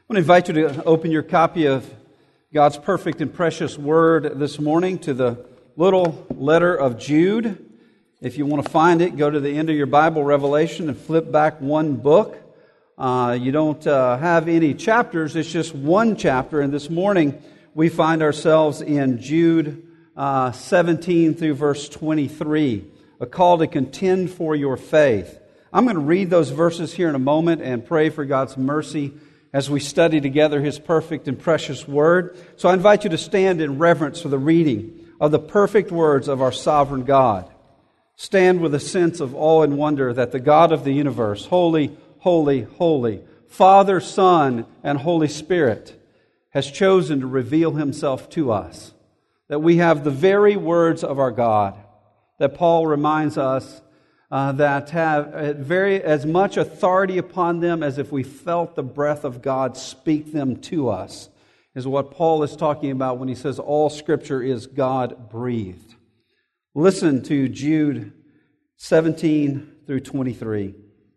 I want to invite you to open your copy of God's perfect and precious Word this morning to the little letter of Jude. If you want to find it, go to the end of your Bible, Revelation, and flip back one book. You don't have any chapters, it's just one chapter. And this morning we find ourselves in Jude 17 through verse 23, a call to contend for your faith. I'm going to read those verses here in a moment and pray for God's mercy as we study together His perfect and precious Word. So I invite you to stand in reverence for the reading of the perfect words of our sovereign God. Stand with a sense of awe and wonder that the God of the universe, holy, holy, holy, Father, Son, and Holy Spirit, has chosen to reveal Himself to us. That we have the very words of our God, that Paul reminds us that have as much authority upon them as if we felt the breath of God speak them to us, is what Paul is talking about when he says all Scripture is God-breathed. Listen to Jude 17 through 23.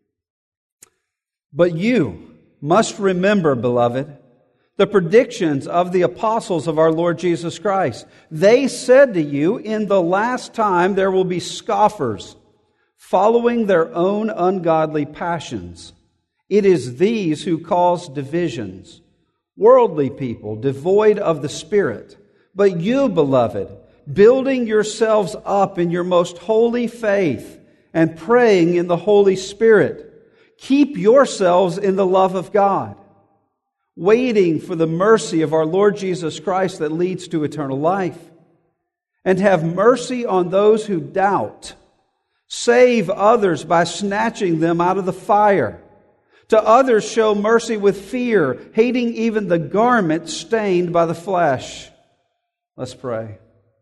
But you must remember, beloved, the predictions of the apostles of our Lord Jesus Christ. They said to you, in the last time there will be scoffers, following their own ungodly passions. It is these who cause divisions, worldly people, devoid of the Spirit. But you, beloved, building yourselves up in your most holy faith and praying in the Holy Spirit, keep yourselves in the love of God, waiting for the mercy of our Lord Jesus Christ that leads to eternal life. And have mercy on those who doubt. Save others by snatching them out of the fire. To others show mercy with fear, hating even the garment stained by the flesh. Let's pray.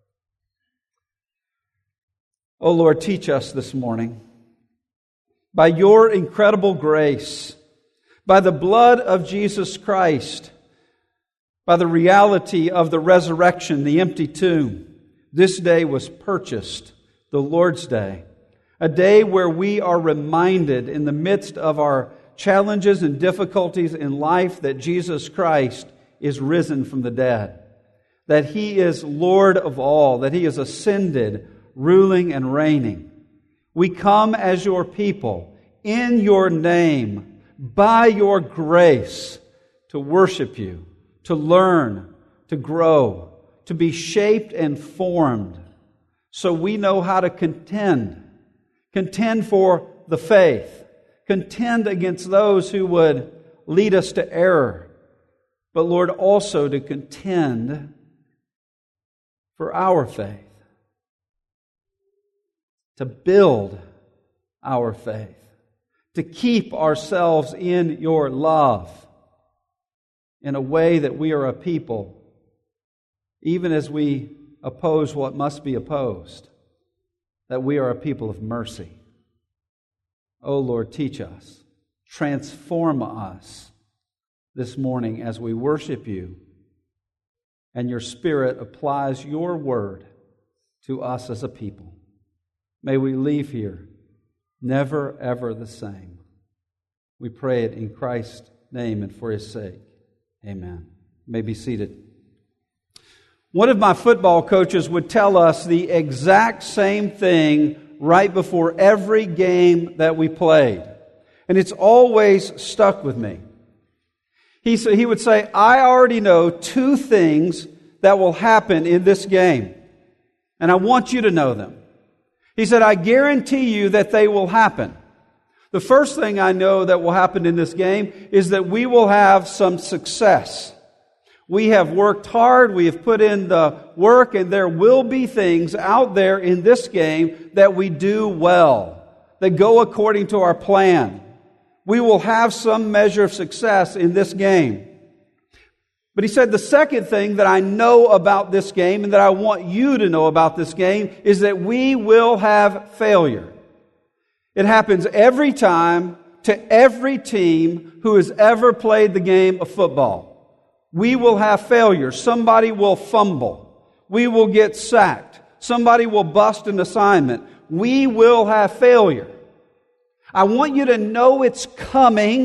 Oh Lord, teach us this morning. By your incredible grace, by the blood of Jesus Christ, by the reality of the resurrection, the empty tomb, this day was purchased, the Lord's Day. A day where we are reminded in the midst of our challenges and difficulties in life that Jesus Christ is risen from the dead. That He is Lord of all, that He is ascended, ruling and reigning. We come as your people, in your name, by your grace, to worship you, to learn, to grow, to be shaped and formed, so we know how to contend. Contend for the faith. Contend against those who would lead us to error. But Lord, also to contend for our faith. To build our faith. To keep ourselves in your love. In a way that we are a people, even as we oppose what must be opposed, that we are a people of mercy. Oh Lord, teach us. Transform us this morning as we worship you and your Spirit applies your word to us as a people. May we leave here never, ever the same. We pray it in Christ's name and for His sake. Amen. You may be seated. One of my football coaches would tell us the exact same thing right before every game that we played. And it's always stuck with me. He would say, I already know two things that will happen in this game. And I want you to know them. He said, I guarantee you that they will happen. The first thing I know that will happen in this game is that we will have some success. We have worked hard, we have put in the work, and there will be things out there in this game that we do well, that go according to our plan. We will have some measure of success in this game. But he said the second thing that I know about this game and that I want you to know about this game is that we will have failure. It happens every time to every team who has ever played the game of football. We will have failure. Somebody will fumble. We will get sacked. Somebody will bust an assignment. We will have failure. I want you to know it's coming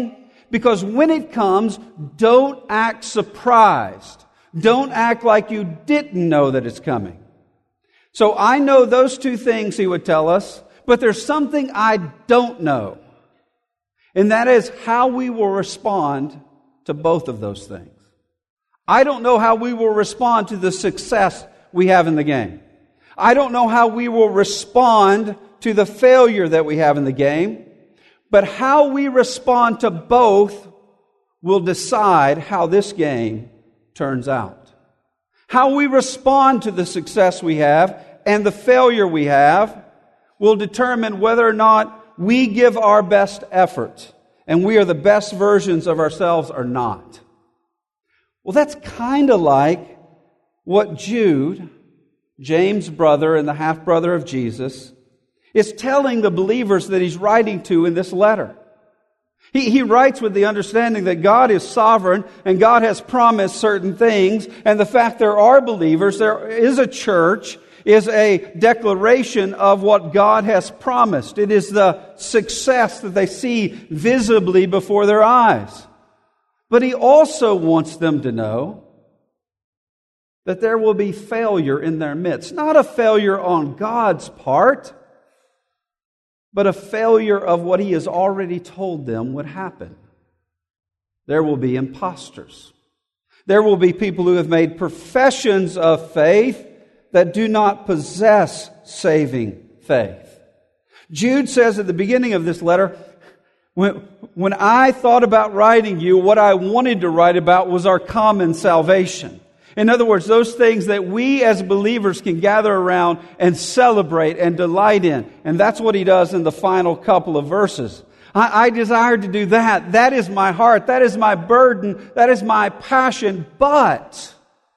Because when it comes, don't act surprised. Don't act like you didn't know that it's coming. So I know those two things, he would tell us, but there's something I don't know. And that is how we will respond to both of those things. I don't know how we will respond to the success we have in the game. I don't know how we will respond to the failure that we have in the game. But how we respond to both will decide how this game turns out. How we respond to the success we have and the failure we have will determine whether or not we give our best effort and we are the best versions of ourselves or not. Well, that's kind of like what Jude, James' brother and the half-brother of Jesus, is telling the believers that he's writing to in this letter. He writes with the understanding that God is sovereign and God has promised certain things, and the fact there are believers, there is a church, is a declaration of what God has promised. It is the success that they see visibly before their eyes. But he also wants them to know that there will be failure in their midst. Not a failure on God's part, but a failure of what he has already told them would happen. There will be imposters. There will be people who have made professions of faith that do not possess saving faith. Jude says at the beginning of this letter, when I thought about writing you, what I wanted to write about was our common salvation. In other words, those things that we as believers can gather around and celebrate and delight in. And that's what he does in the final couple of verses. I desire to do that. That is my heart. That is my burden. That is my passion. But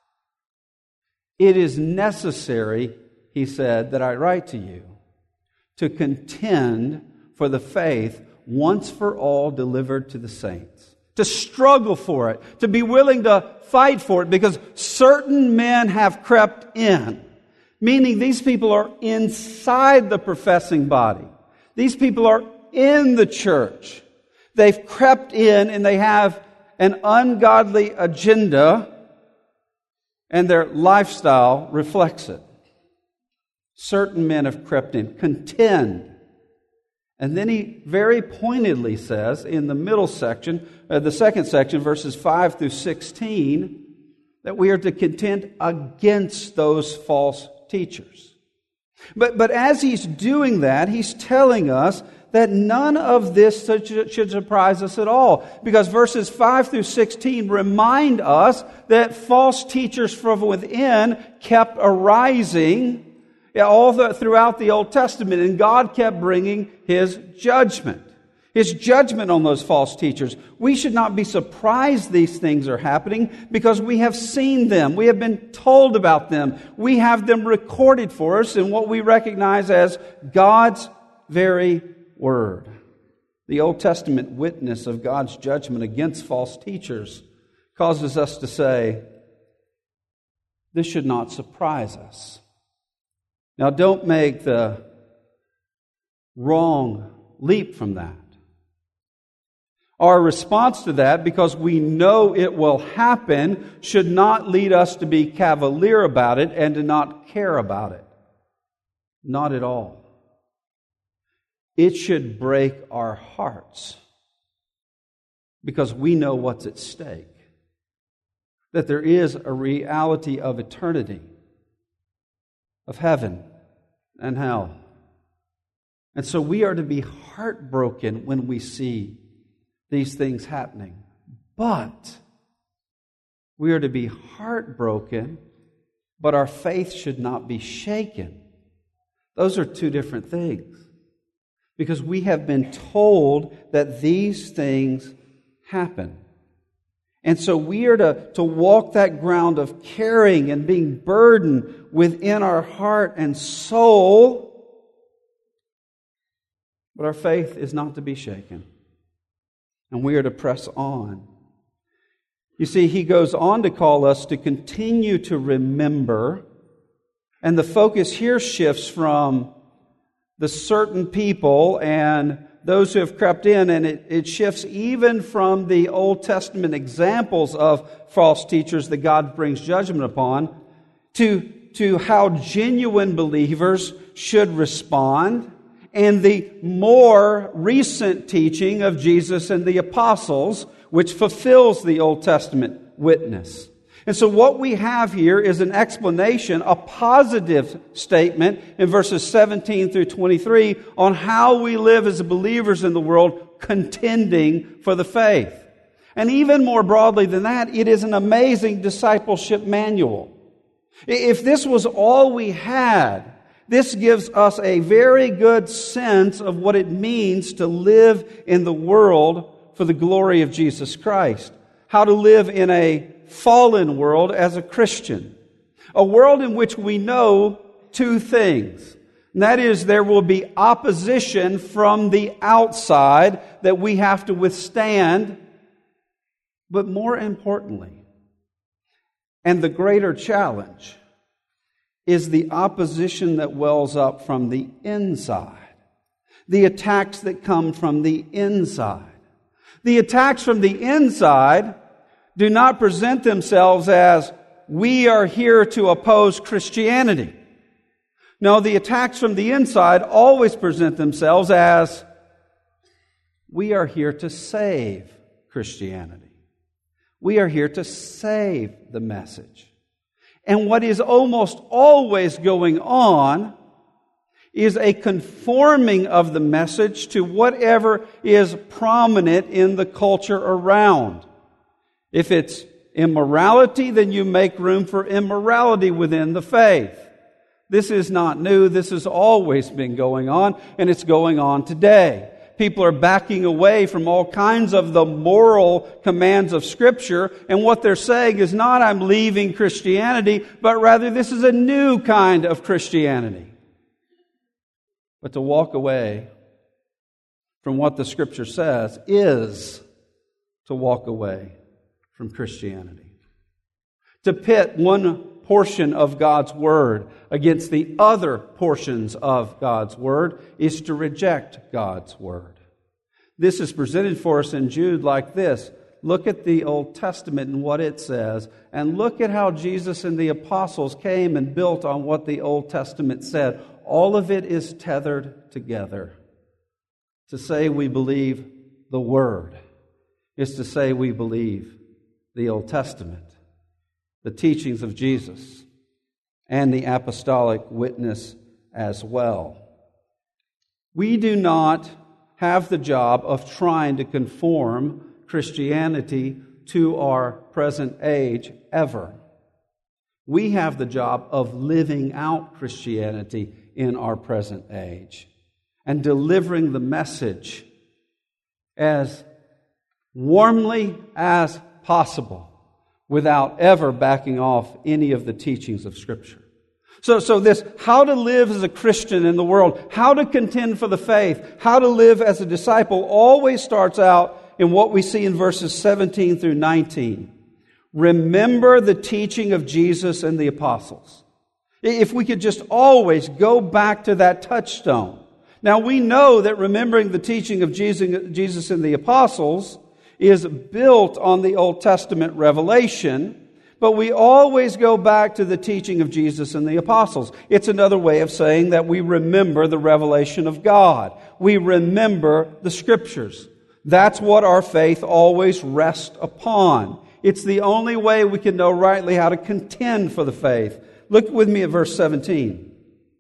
it is necessary, he said, that I write to you to contend for the faith once for all delivered to the saints. To struggle for it. To be willing to fight for it, because certain men have crept in. Meaning these people are inside the professing body. These people are in the church. They've crept in and they have an ungodly agenda, and their lifestyle reflects it. Certain men have crept in. Contend. And then he very pointedly says in the middle section, the second section, verses 5 through 16, that we are to contend against those false teachers. But as he's doing that, he's telling us that none of this should surprise us at all. Because verses 5 through 16 remind us that false teachers from within kept arising throughout the Old Testament, and God kept bringing His judgment. His judgment on those false teachers. We should not be surprised these things are happening because we have seen them. We have been told about them. We have them recorded for us in what we recognize as God's very Word. The Old Testament witness of God's judgment against false teachers causes us to say, this should not surprise us. Now, don't make the wrong leap from that. Our response to that, because we know it will happen, should not lead us to be cavalier about it and to not care about it. Not at all. It should break our hearts because we know what's at stake. That there is a reality of eternity, of heaven and hell. And so we are to be heartbroken when we see these things happening. But we are to be heartbroken, but our faith should not be shaken. Those are two different things. Because we have been told that these things happen. And so we are to walk that ground of caring and being burdened within our heart and soul. But our faith is not to be shaken. And we are to press on. You see, he goes on to call us to continue to remember. And the focus here shifts from the certain people and those who have crept in, and it shifts even from the Old Testament examples of false teachers that God brings judgment upon to how genuine believers should respond, and the more recent teaching of Jesus and the apostles, which fulfills the Old Testament witness. And so what we have here is an explanation, a positive statement in verses 17 through 23 on how we live as believers in the world, contending for the faith. And even more broadly than that, it is an amazing discipleship manual. If this was all we had, this gives us a very good sense of what it means to live in the world for the glory of Jesus Christ. How to live in a fallen world as a Christian. A world in which we know two things. And that is, there will be opposition from the outside that we have to withstand. But more importantly, and the greater challenge, is the opposition that wells up from the inside. The attacks that come from the inside. The attacks from the inside do not present themselves as, we are here to oppose Christianity. No, the attacks from the inside always present themselves as, we are here to save Christianity. We are here to save the message. And what is almost always going on is a conforming of the message to whatever is prominent in the culture around. If it's immorality, then you make room for immorality within the faith. This is not new. This has always been going on, and it's going on today. People are backing away from all kinds of the moral commands of Scripture, and what they're saying is not, I'm leaving Christianity, but rather this is a new kind of Christianity. But to walk away from what the Scripture says is to walk away from Christianity. To pit one portion of God's Word against the other portions of God's Word is to reject God's Word. This is presented for us in Jude like this. Look at the Old Testament and what it says, and look at how Jesus and the apostles came and built on what the Old Testament said. All of it is tethered together. To say we believe the Word is to say we believe the Old Testament, the teachings of Jesus, and the apostolic witness as well. We do not have the job of trying to conform Christianity to our present age ever. We have the job of living out Christianity in our present age and delivering the message as warmly as possible without ever backing off any of the teachings of Scripture. So this, how to live as a Christian in the world, how to contend for the faith, how to live as a disciple, always starts out in what we see in verses 17 through 19. Remember the teaching of Jesus and the apostles. If we could just always go back to that touchstone. Now we know that remembering the teaching of Jesus and the apostles is built on the Old Testament revelation, but we always go back to the teaching of Jesus and the apostles. It's another way of saying that we remember the revelation of God. We remember the Scriptures. That's what our faith always rests upon. It's the only way we can know rightly how to contend for the faith. Look with me at verse 17.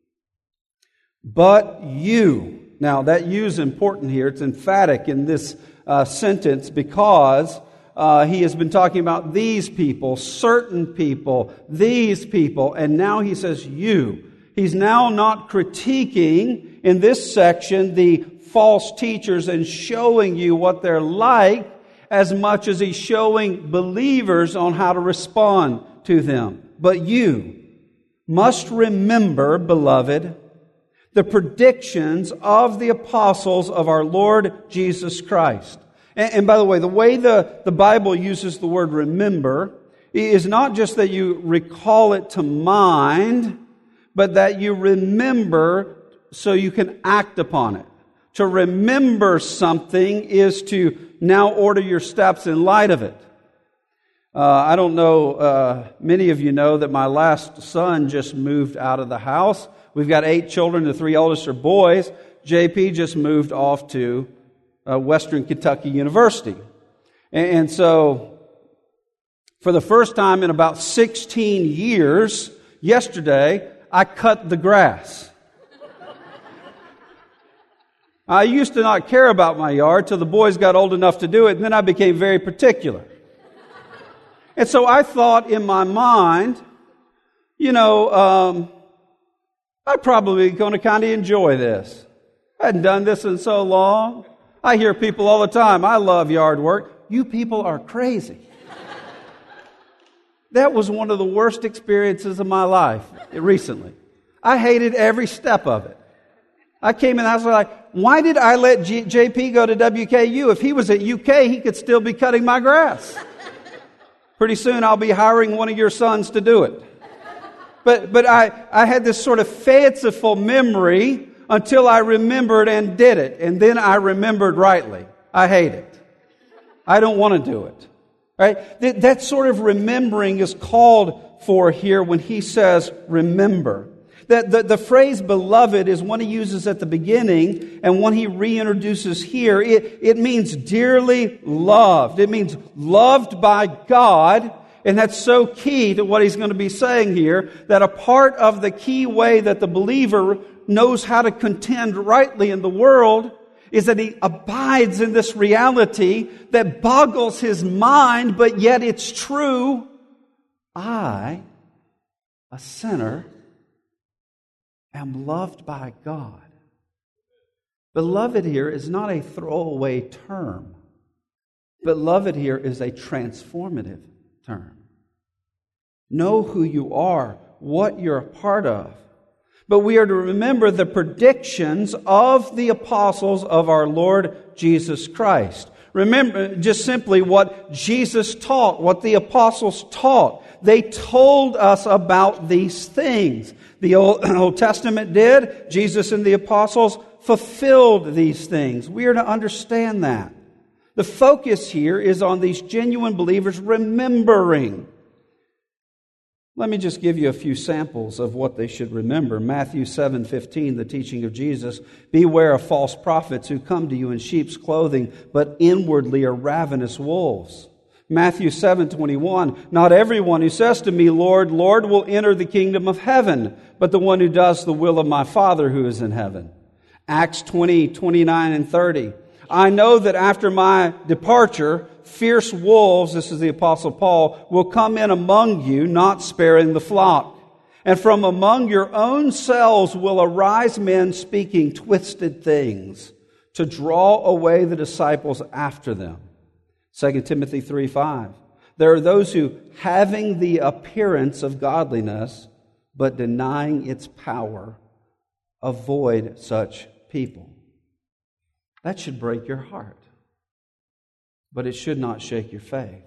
But you. Now that you is important here. It's emphatic in this sentence because he has been talking about these people, certain people, these people, and now he says you. He's now not critiquing in this section the false teachers and showing you what they're like as much as he's showing believers on how to respond to them. But you must remember, beloved, the predictions of the apostles of our Lord Jesus Christ. And by the way the Bible uses the word remember is not just that you recall it to mind, but that you remember so you can act upon it. To remember something is to now order your steps in light of it. I don't know, many of you know that my last son just moved out of the house. We've got 8 children. The 3 oldest are boys. JP just moved off to Western Kentucky University. And so, for the first time in about 16 years, yesterday, I cut the grass. I used to not care about my yard till the boys got old enough to do it, and then I became very particular. And so I thought in my mind, I'm probably going to kind of enjoy this. I hadn't done this in so long. I hear people all the time, I love yard work. You people are crazy. That was one of the worst experiences of my life recently. I hated every step of it. I came in and I was like, why did I let JP go to WKU? If he was at UK, he could still be cutting my grass. Pretty soon I'll be hiring one of your sons to do it. But I had this sort of fanciful memory until I remembered and did it. And then I remembered rightly. I hate it. I don't want to do it. Right? That sort of remembering is called for here when he says remember. The phrase beloved is one he uses at the beginning and one he reintroduces here. It means dearly loved. It means loved by God. And that's so key to what he's going to be saying here, that a part of the key way that the believer knows how to contend rightly in the world is that he abides in this reality that boggles his mind, but yet it's true. I, a sinner, am loved by God. Beloved here is not a throwaway term. Beloved here is a transformative term. Know who you are, what you're a part of. But we are to remember the predictions of the apostles of our Lord Jesus Christ. Remember just simply what Jesus taught, what the apostles taught. They told us about these things. The Old Testament did. Jesus and the apostles fulfilled these things. We are to understand that. The focus here is on these genuine believers remembering. Let me just give you a few samples of what they should remember. Matthew 7:15, the teaching of Jesus. Beware of false prophets who come to you in sheep's clothing, but inwardly are ravenous wolves. Matthew 7:21, not everyone who says to me, Lord, Lord, will enter the kingdom of heaven, but the one who does the will of my Father who is in heaven. Acts 20:29 and 30. I know that after my departure, fierce wolves, this is the Apostle Paul, will come in among you, not sparing the flock. And from among your own selves will arise men speaking twisted things to draw away the disciples after them. 2 Timothy 3:5. There are those who, having the appearance of godliness, but denying its power, avoid such people. That should break your heart. But it should not shake your faith.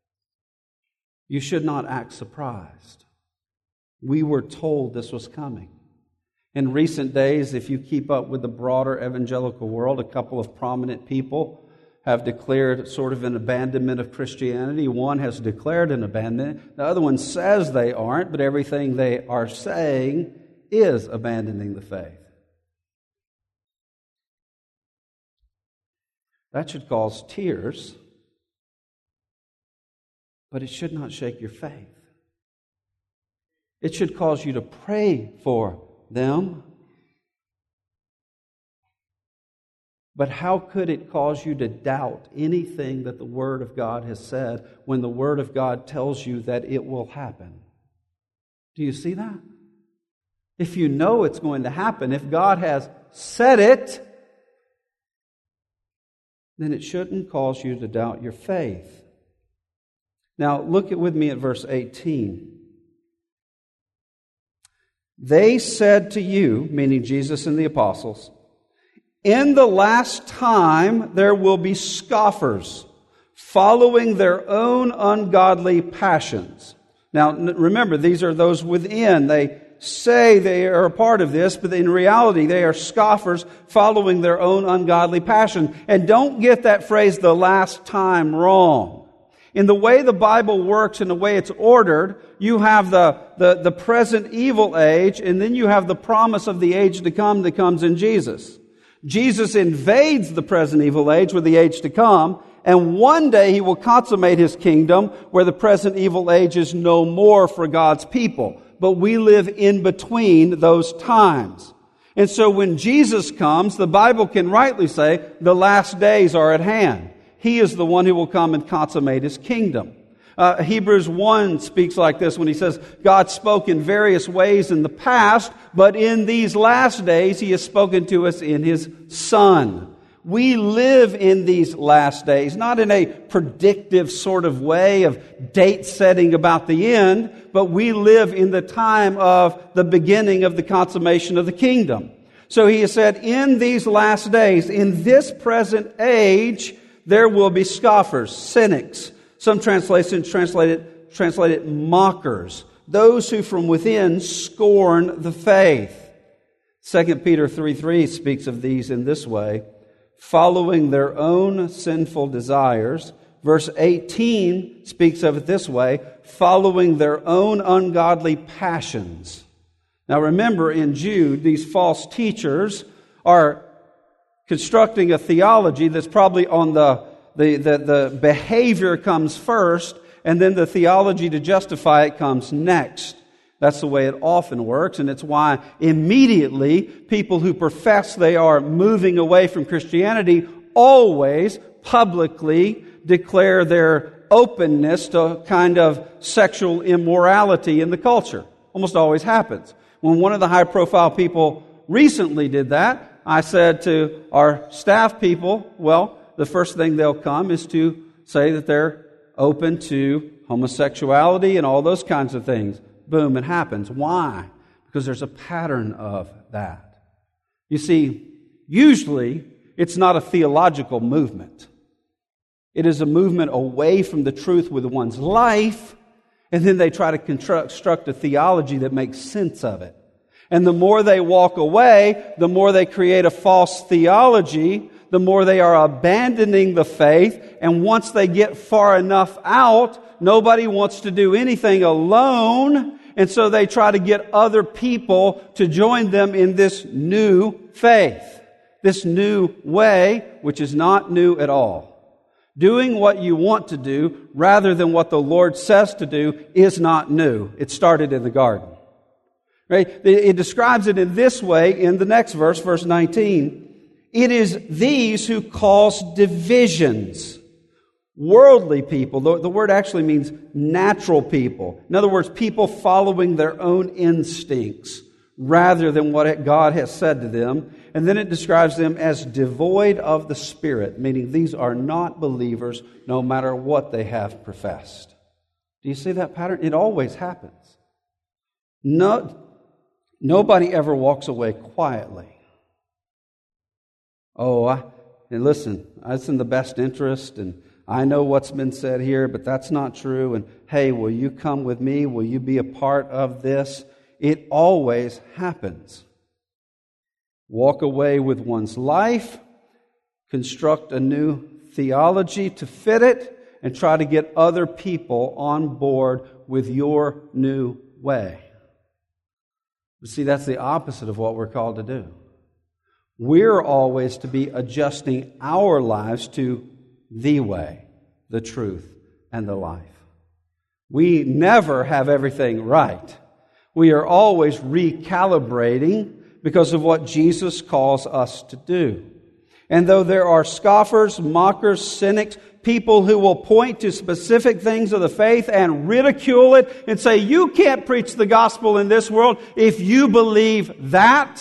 You should not act surprised. We were told this was coming. In recent days, if you keep up with the broader evangelical world, a couple of prominent people have declared sort of an abandonment of Christianity. One has declared an abandonment. The other one says they aren't, but everything they are saying is abandoning the faith. That should cause tears, but it should not shake your faith. It should cause you to pray for them. But how could it cause you to doubt anything that the Word of God has said when the Word of God tells you that it will happen? Do you see that? If you know it's going to happen, if God has said it, then it shouldn't cause you to doubt your faith. Now, look with me at verse 18. They said to you, meaning Jesus and the apostles, in the last time there will be scoffers, following their own ungodly passions. Now, remember, these are those within. They say they are a part of this, but in reality they are scoffers following their own ungodly passion. And don't get that phrase, the last time, wrong. In the way the Bible works, in the way it's ordered, you have the present evil age, and then you have the promise of the age to come that comes in Jesus. Jesus invades the present evil age with the age to come, and one day He will consummate His kingdom where the present evil age is no more for God's people. But we live in between those times. And so when Jesus comes, the Bible can rightly say the last days are at hand. He is the one who will come and consummate His kingdom. Hebrews 1 speaks like this when he says, God spoke in various ways in the past, but in these last days He has spoken to us in His Son. We live in these last days, not in a predictive sort of way of date setting about the end, but we live in the time of the beginning of the consummation of the kingdom. So He has said, in these last days, in this present age, there will be scoffers, cynics. Some translations translate it mockers. Those who from within scorn the faith. 2 Peter 3:3 speaks of these in this way, following their own sinful desires. Verse 18 speaks of it this way, following their own ungodly passions. Now remember, in Jude, these false teachers are constructing a theology that's probably on the behavior comes first, and then the theology to justify it comes next. That's the way it often works, and it's why immediately people who profess they are moving away from Christianity always publicly declare their openness to kind of sexual immorality in the culture. Almost always happens. When one of the high-profile people recently did that, I said to our staff people, well, the first thing they'll come is to say that they're open to homosexuality and all those kinds of things. Boom, it happens. Why? Because there's a pattern of that. You see, usually it's not a theological movement. It is a movement away from the truth with one's life, and then they try to construct a theology that makes sense of it. And the more they walk away, the more they create a false theology, the more they are abandoning the faith. And once they get far enough out, nobody wants to do anything alone. And so they try to get other people to join them in this new faith, this new way, which is not new at all. Doing what you want to do rather than what the Lord says to do is not new. It started in the garden. Right? It describes it in this way in the next verse, verse 19. It is these who cause divisions. Worldly people. The word actually means natural people. In other words, people following their own instincts rather than what God has said to them. And then it describes them as devoid of the Spirit, meaning these are not believers no matter what they have professed. Do you see that pattern? It always happens. Nobody ever walks away quietly. And listen, it's in the best interest, and I know what's been said here, but that's not true. And hey, will you come with me? Will you be a part of this? It always happens. Walk away with one's life, construct a new theology to fit it, and try to get other people on board with your new way. But see, that's the opposite of what we're called to do. We're always to be adjusting our lives to the way, the truth, and the life. We never have everything right. We are always recalibrating because of what Jesus calls us to do. And though there are scoffers, mockers, cynics, people who will point to specific things of the faith and ridicule it and say, you can't preach the gospel in this world if you believe that.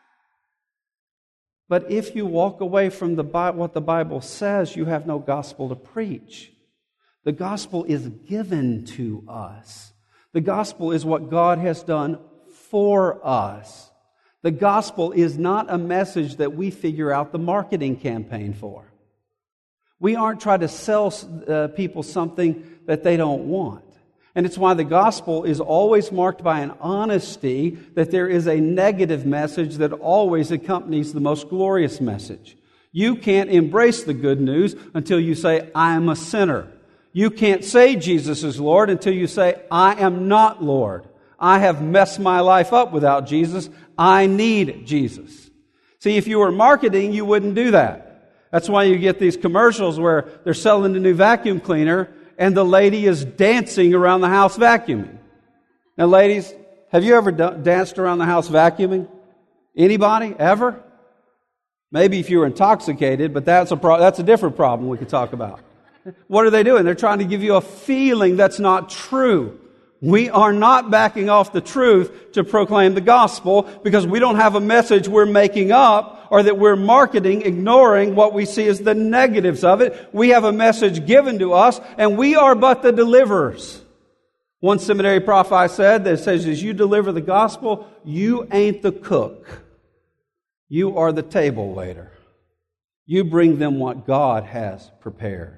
But if you walk away from what the Bible says, you have no gospel to preach. The gospel is given to us. The gospel is what God has done for us. The gospel is not a message that we figure out the marketing campaign for. We aren't trying to sell people something that they don't want. And it's why the gospel is always marked by an honesty, that there is a negative message that always accompanies the most glorious message. You can't embrace the good news until you say, I am a sinner. You can't say Jesus is Lord until you say, I am not Lord. I have messed my life up without Jesus. I need Jesus. See, if you were marketing, you wouldn't do that. That's why you get these commercials where they're selling the new vacuum cleaner and the lady is dancing around the house vacuuming. Now, ladies, have you ever danced around the house vacuuming? Anybody? Ever? Maybe if you were intoxicated, but that's a different problem we could talk about. What are they doing? They're trying to give you a feeling that's not true. We are not backing off the truth to proclaim the gospel because we don't have a message we're making up or that we're marketing, ignoring what we see as the negatives of it. We have a message given to us, and we are but the deliverers. One seminary prof I said that says, as you deliver the gospel, you ain't the cook. You are the table waiter. You bring them what God has prepared.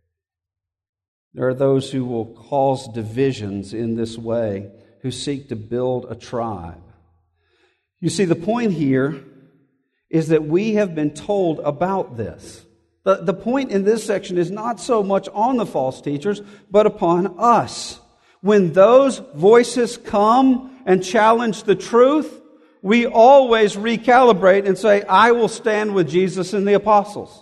There are those who will cause divisions in this way, who seek to build a tribe. You see, the point here is that we have been told about this. The point in this section is not so much on the false teachers, but upon us. When those voices come and challenge the truth, we always recalibrate and say, I will stand with Jesus and the apostles.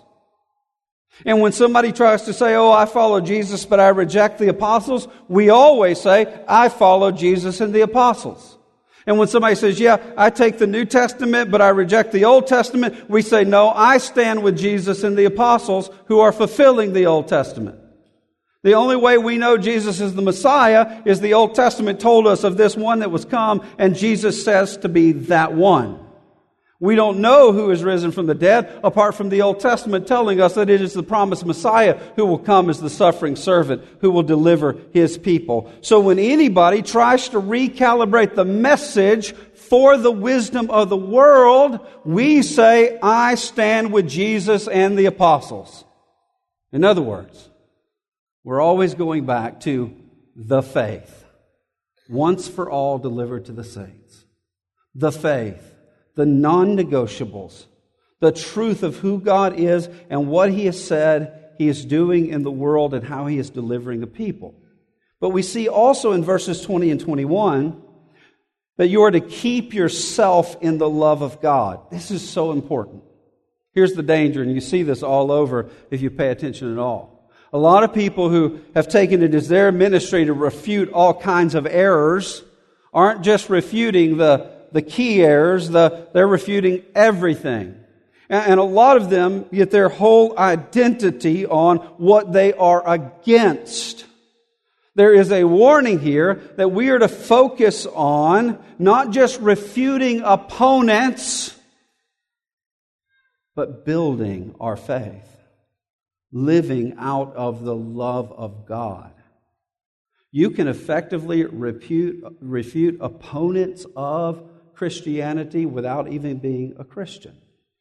And when somebody tries to say, I follow Jesus, but I reject the apostles, we always say, I follow Jesus and the apostles. And when somebody says, I take the New Testament, but I reject the Old Testament, we say, no, I stand with Jesus and the apostles who are fulfilling the Old Testament. The only way we know Jesus is the Messiah is the Old Testament told us of this one that was come, and Jesus says to be that one. We don't know who is risen from the dead apart from the Old Testament telling us that it is the promised Messiah who will come as the suffering servant who will deliver His people. So when anybody tries to recalibrate the message for the wisdom of the world, we say, I stand with Jesus and the apostles. In other words, we're always going back to the faith, once for all delivered to the saints. The faith. The non-negotiables, the truth of who God is and what He has said He is doing in the world and how He is delivering the people. But we see also in verses 20 and 21 that you are to keep yourself in the love of God. This is so important. Here's the danger, and you see this all over if you pay attention at all. A lot of people who have taken it as their ministry to refute all kinds of errors aren't just refuting the key errors, they're refuting everything. And a lot of them get their whole identity on what they are against. There is a warning here that we are to focus on not just refuting opponents, but building our faith, living out of the love of God. You can effectively refute opponents of Christianity without even being a Christian.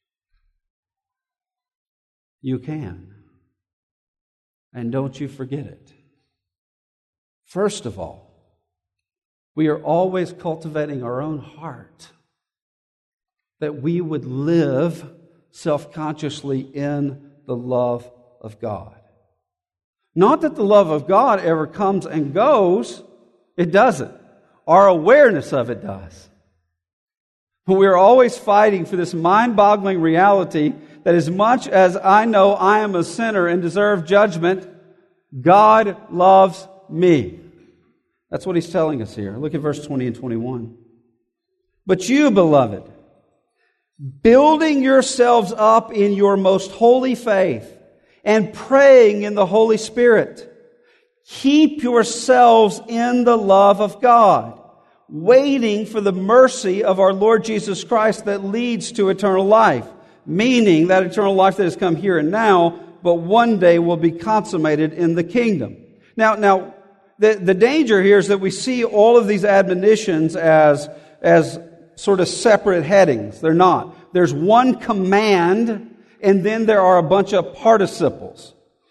You can. And don't you forget it. First of all, we are always cultivating our own heart, that we would live self-consciously in the love of God. Not that the love of God ever comes and goes. It doesn't. Our awareness of it does. But we're always fighting for this mind-boggling reality that as much as I know I am a sinner and deserve judgment, God loves me. That's what He's telling us here. Look at verse 20 and 21. But you, beloved, building yourselves up in your most holy faith and praying in the Holy Spirit, keep yourselves in the love of God, waiting for the mercy of our Lord Jesus Christ that leads to eternal life, meaning that eternal life that has come here and now, but one day will be consummated in the kingdom. Now, the danger here is that we see all of these admonitions as sort of separate headings. They're not. There's one command, and then there are a bunch of participles.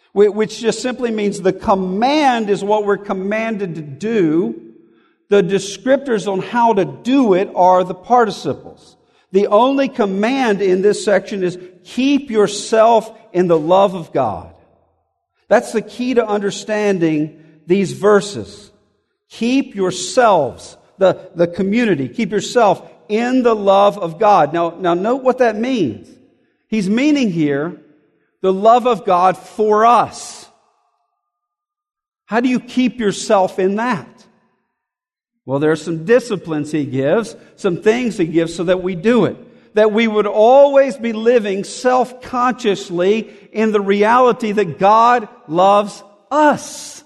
which just simply means the command is what we're commanded to do. The descriptors on how to do it are the participles. The only command in this section is keep yourself in the love of God. That's the key to understanding these verses. Keep yourselves, the community, keep yourself in the love of God. Now note what that means. He's meaning here the love of God for us. How do you keep yourself in that? Well, there are some disciplines He gives, some things He gives so that we do it. That we would always be living self-consciously in the reality that God loves us.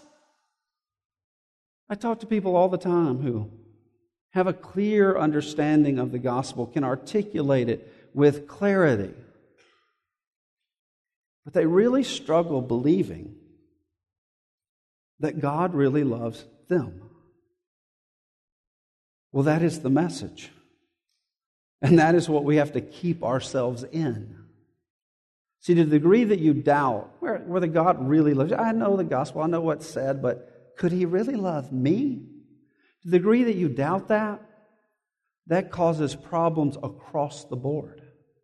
I talk to people all the time who have a clear understanding of the gospel, can articulate it with clarity. But they really struggle believing that God really loves them. Well, that is the message. And that is what we have to keep ourselves in. See, to the degree that you doubt whether God really loves you, I know the gospel, I know what's said, but could He really love me? To the degree that you doubt that causes problems across the board.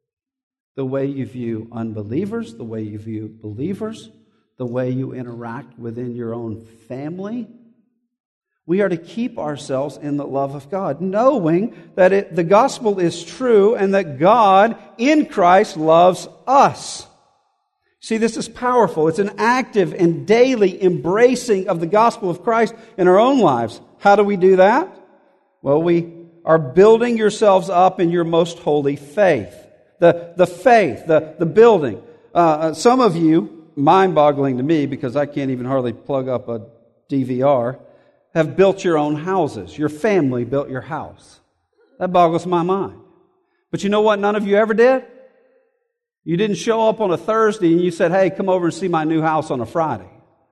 The way you view unbelievers, the way you view believers, the way you interact within your own family. We are to keep ourselves in the love of God, knowing that the gospel is true and that God in Christ loves us. See, this is powerful. It's an active and daily embracing of the gospel of Christ in our own lives. How do we do that? Well, we are building yourselves up in your most holy faith. The faith, the building. Some of you, mind-boggling to me because I can't even hardly plug up a DVR, have built your own houses. Your family built your house. That boggles my mind. But you know what none of you ever did? You didn't show up on a Thursday and you said, hey, come over and see my new house on a Friday.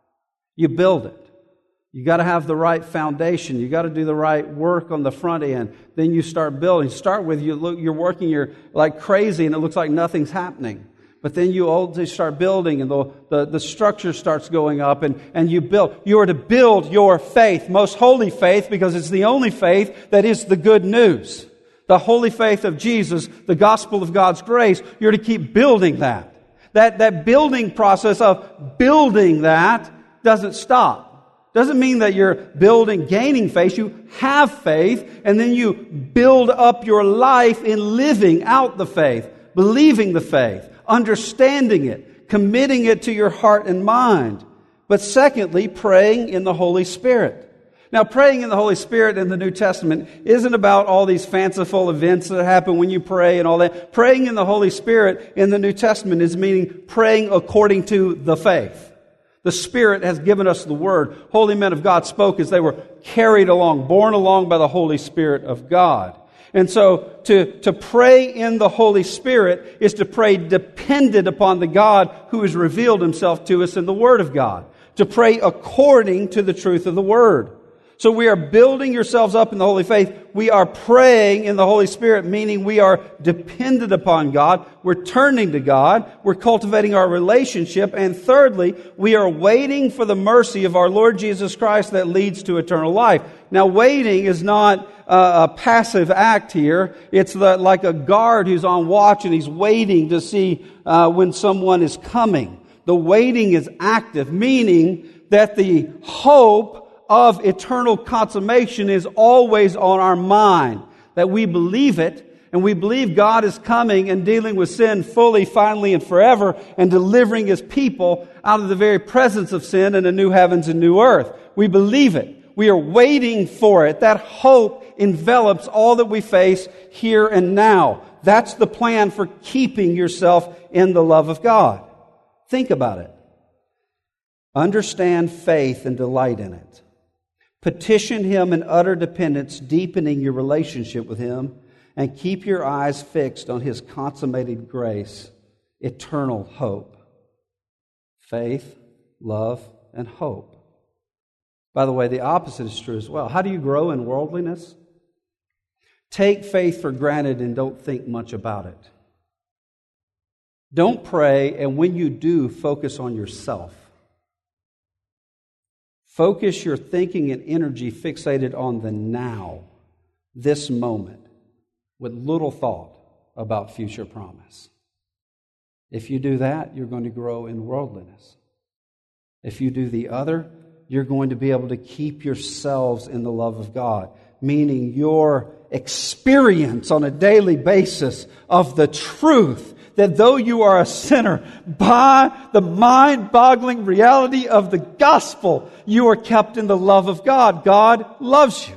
You build it. You got to have the right foundation. You got to do the right work on the front end. Then you start building. Start with you're working, you're like crazy and it looks like nothing's happening. But then you start building and the structure starts going up and you build. You are to build your faith, most holy faith, because it's the only faith that is the good news. The holy faith of Jesus, the gospel of God's grace. You're to keep building that. That building process of building that doesn't stop. Doesn't mean that you're gaining faith. You have faith, and then you build up your life in living out the faith, believing the faith, understanding it, committing it to your heart and mind. But secondly, praying in the Holy Spirit. Now, praying in the Holy Spirit in the New Testament isn't about all these fanciful events that happen when you pray and all that. Praying in the Holy Spirit in the New Testament is meaning praying according to the faith. The Spirit has given us the Word. Holy men of God spoke as they were carried along, borne along by the Holy Spirit of God. And so to pray in the Holy Spirit is to pray dependent upon the God who has revealed Himself to us in the Word of God. To pray according to the truth of the Word. So we are building yourselves up in the holy faith. We are praying in the Holy Spirit, meaning we are dependent upon God. We're turning to God. We're cultivating our relationship. And thirdly, we are waiting for the mercy of our Lord Jesus Christ that leads to eternal life. Now, waiting is not a passive act here. It's like a guard who's on watch and he's waiting to see when someone is coming. The waiting is active, meaning that the hope of eternal consummation is always on our mind. That we believe it, and we believe God is coming and dealing with sin fully, finally, and forever, and delivering His people out of the very presence of sin in a new heavens and new earth. We believe it. We are waiting for it. That hope envelops all that we face here and now. That's the plan for keeping yourself in the love of God. Think about it. Understand faith and delight in it. Petition Him in utter dependence, deepening your relationship with Him, and keep your eyes fixed on His consummated grace, eternal hope. Faith, love, and hope. By the way, the opposite is true as well. How do you grow in worldliness? Take faith for granted and don't think much about it. Don't pray, and when you do, focus on yourself. Focus your thinking and energy fixated on the now, this moment, with little thought about future promise. If you do that, you're going to grow in worldliness. If you do the other, you're going to be able to keep yourselves in the love of God, meaning your experience on a daily basis of the truth that though you are a sinner, by the mind-boggling reality of the gospel, you are kept in the love of God. God loves you.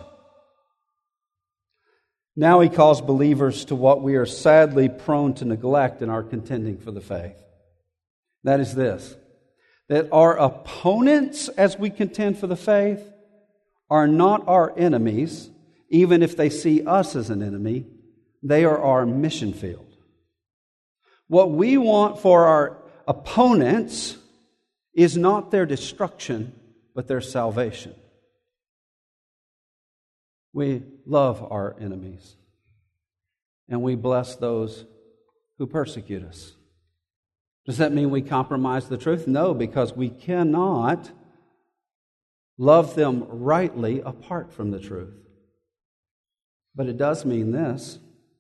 Now He calls believers to what we are sadly prone to neglect in our contending for the faith. That is this, that our opponents as we contend for the faith are not our enemies, even if they see us as an enemy. They are our mission field. What we want for our opponents is not their destruction, but their salvation. We love our enemies, and we bless those who persecute us. Does that mean we compromise the truth? No, because we cannot love them rightly apart from the truth. But it does mean this,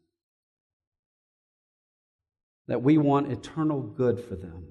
that we want eternal good for them.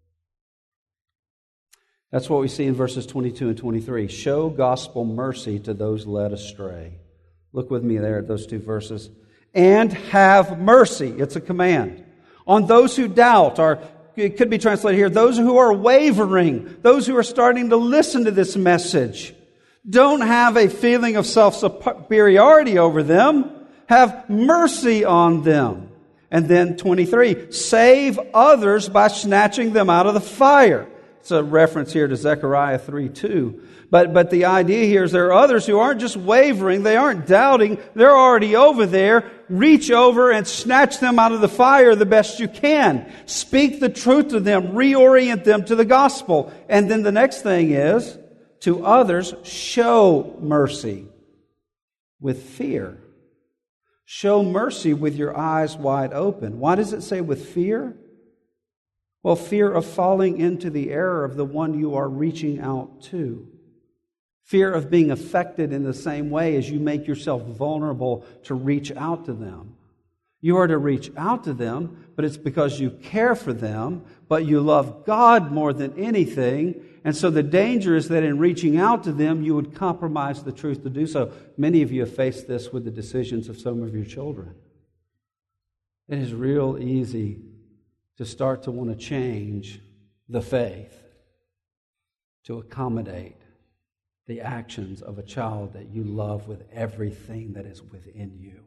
That's what we see in verses 22 and 23. Show gospel mercy to those led astray. Look with me there at those two verses. And have mercy. It's a command. On those who doubt, or it could be translated here, those who are wavering, those who are starting to listen to this message. Don't have a feeling of self-superiority over them. Have mercy on them. And then 23, save others by snatching them out of the fire. It's a reference here to Zechariah 3:2. But the idea here is there are others who aren't just wavering, they aren't doubting, they're already over there. Reach over and snatch them out of the fire the best you can. Speak the truth to them, reorient them to the gospel. And then the next thing is, to others, show mercy with fear. Show mercy with your eyes wide open. Why does it say with fear? Well, fear of falling into the error of the one you are reaching out to. Fear of being affected in the same way as you make yourself vulnerable to reach out to them. You are to reach out to them, but it's because you care for them, but you love God more than anything. And so the danger is that in reaching out to them, you would compromise the truth to do so. Many of you have faced this with the decisions of some of your children. It is real easy to start to want to change the faith to accommodate the actions of a child that you love with everything that is within you.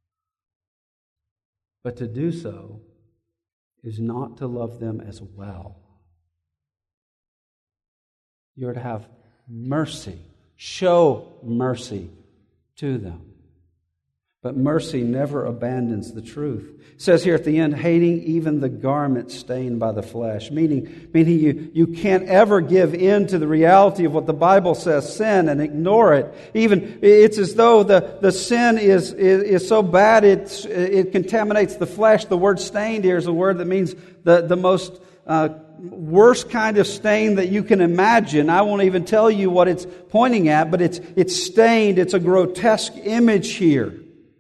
But to do so is not to love them as well. You're to have mercy, show mercy to them. But mercy never abandons the truth. It says here at the end, hating even the garment stained by the flesh. Meaning you can't ever give in to the reality of what the Bible says, sin, and ignore it. Even it's as though the sin is so bad it contaminates the flesh. The word stained here is a word that means the most worst kind of stain that you can imagine. I won't even tell you what it's pointing at, but it's stained. It's a grotesque image here.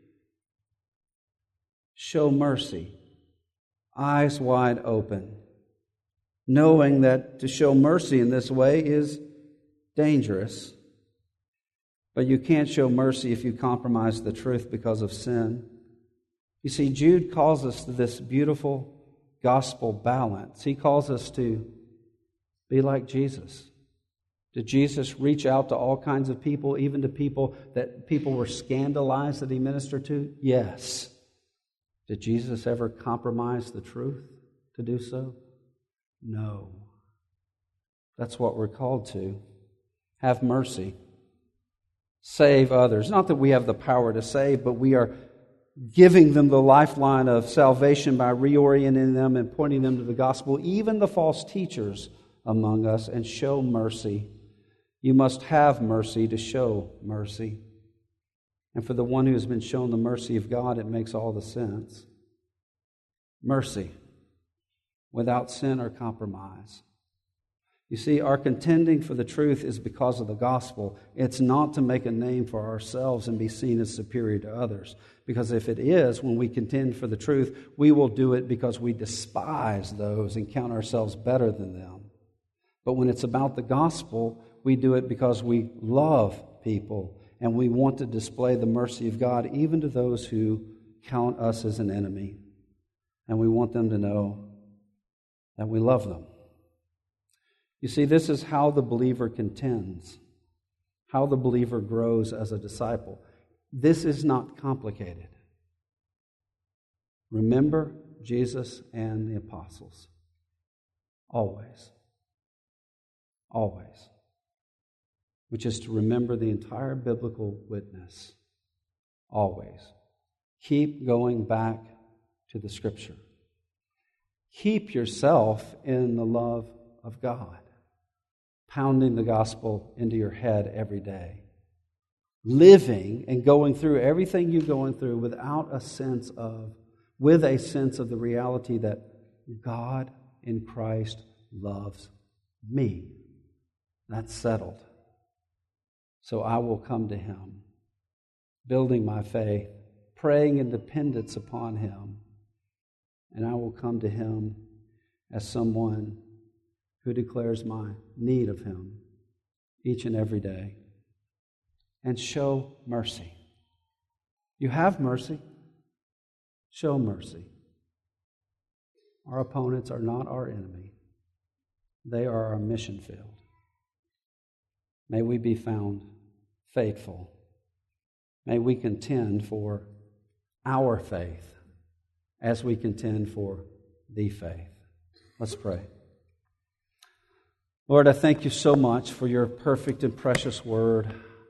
Show mercy, eyes wide open, knowing that to show mercy in this way is dangerous. But you can't show mercy if you compromise the truth because of sin. You see, Jude calls us to this beautiful gospel balance. He calls us to be like Jesus. Did Jesus reach out to all kinds of people, even to people that people were scandalized that He ministered to? Yes. Did Jesus ever compromise the truth to do so? No. That's what we're called to. Have mercy. Save others. Not that we have the power to save, but we are giving them the lifeline of salvation by reorienting them and pointing them to the gospel, even the false teachers among us, and show mercy. You must have mercy to show mercy. And for the one who has been shown the mercy of God, it makes all the sense. Mercy without sin or compromise. You see, our contending for the truth is because of the gospel. It's not to make a name for ourselves and be seen as superior to others. Because if it is, when we contend for the truth, we will do it because we despise those and count ourselves better than them. But when it's about the gospel, we do it because we love people and we want to display the mercy of God even to those who count us as an enemy. And we want them to know that we love them. You see, this is how the believer contends, how the believer grows as a disciple. This is not complicated. Remember Jesus and the apostles. Always. Always. Which is to remember the entire biblical witness. Always. Keep going back to the Scripture. Keep yourself in the love of God, pounding the gospel into your head every day. Living and going through everything you're going through with a sense of the reality that God in Christ loves me. That's settled. So I will come to Him, building my faith, praying in dependence upon Him, and I will come to Him as someone who declares my need of Him each and every day, and show mercy. You have mercy. Show mercy. Our opponents are not our enemy. They are our mission field. May we be found faithful. May we contend for our faith as we contend for the faith. Let's pray. Lord, I thank you so much for your perfect and precious word.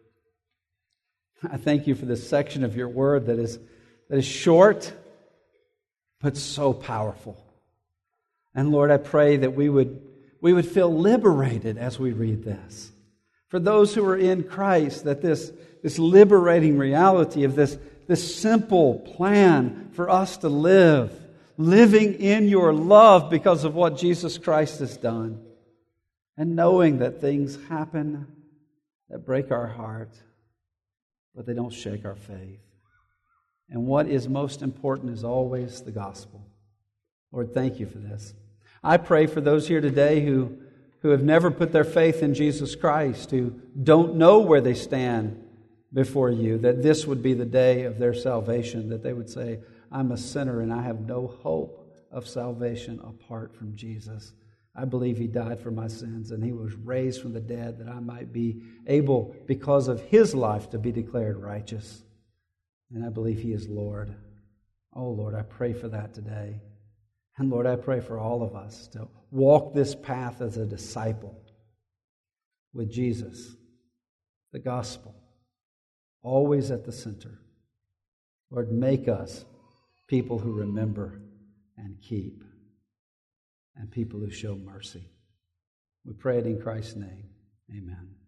I thank you for this section of your word that is short, but so powerful. And Lord, I pray that we would feel liberated as we read this. For those who are in Christ, that this liberating reality of this simple plan for us to living in your love because of what Jesus Christ has done, and knowing that things happen that break our heart, but they don't shake our faith. And what is most important is always the gospel. Lord, thank you for this. I pray for those here today who have never put their faith in Jesus Christ, who don't know where they stand before you, that this would be the day of their salvation, that they would say, I'm a sinner and I have no hope of salvation apart from Jesus. I believe He died for my sins and He was raised from the dead that I might be able, because of His life, to be declared righteous. And I believe He is Lord. Oh Lord, I pray for that today. And Lord, I pray for all of us to walk this path as a disciple with Jesus, the gospel, always at the center. Lord, make us people who remember and keep, and people who show mercy. We pray it in Christ's name. Amen.